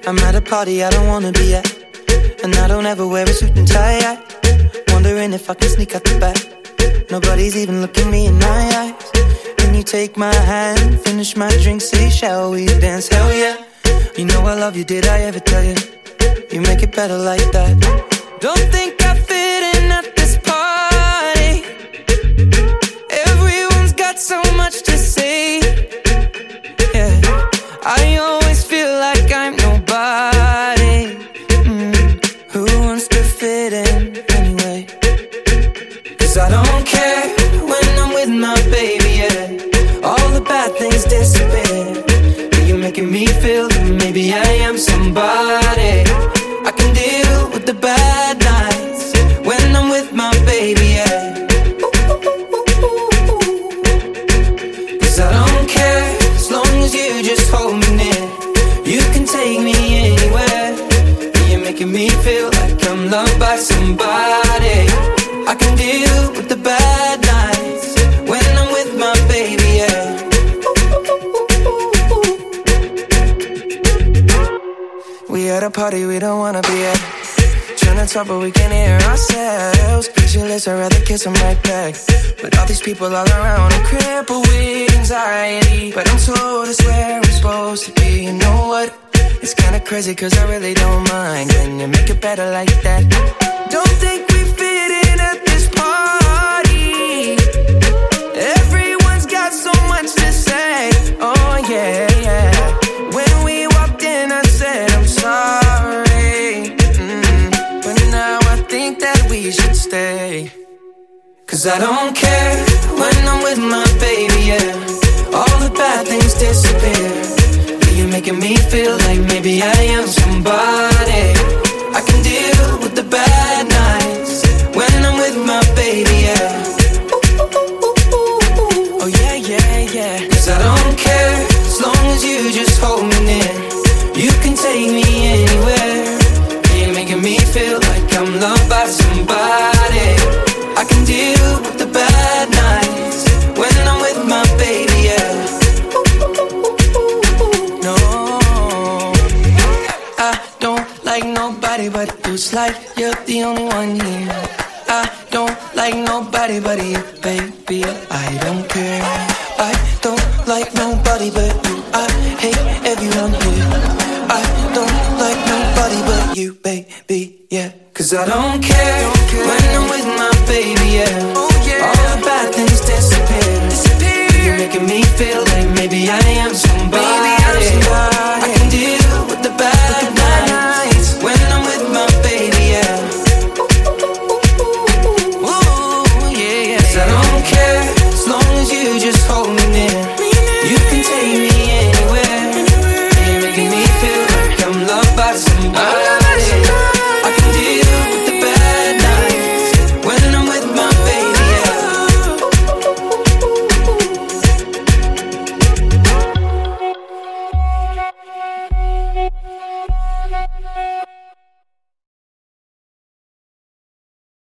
I'm at a party I don't wanna be at, and I don't ever wear a suit and tie. Wondering if I can sneak out the back. Nobody's even looking me in my eyes. Can you take my hand, finish my drink, say shall we dance? Hell yeah. You know I love you, did I ever tell you? You make it better like that. Don't think I fit in at this party. Everyone's got so much to say. Yeah, I always feel like I'm nobody. Who wants to fit in anyway? 'Cause I don't care when I'm with my baby, yeah. All the bad things disappear. You're making me feel that maybe I am somebody. I can deal with the bad nights when I'm with my baby, yeah. 'Cause I don't care as long as you just hold me near. You can take me anywhere. You're making me feel like I'm loved by somebody. I can deal with the bad nights when I'm with my baby, yeah. We at a party we don't wanna be at. Trying to talk but we can't hear ourselves. Pictureless, I'd rather kiss them right back. But all these people all around, I'm crippled with anxiety. But I'm told it's where I'm supposed to be. You know what? It's kinda crazy 'cause I really don't mind. Can you make it better like that? Don't think we fit in at this party. Everyone's got so much to say. Oh yeah, yeah. When we walked in I said I'm sorry. But now I think that we should stay. 'Cause I don't care when I'm with my baby, yeah. All the bad things disappear. You're making me feel like maybe I am somebody. I can deal with the bad nights when I'm with my baby, yeah. Oh yeah, yeah, yeah. 'Cause I don't care as long as you just hold me near. You can take me anywhere. You're making me feel like I'm loved by somebody. I can deal with the bad nights when I'm with my baby, yeah. No, I don't like nobody but you. It's like you're the only one here. I don't like nobody but you, baby. I don't care. I don't like nobody but you. I hate everyone here. I don't like nobody but you, baby, yeah. 'Cause I don't care when I'm with my baby, yeah. Oh, yeah. All the bad things disappear. You're making me feel like maybe I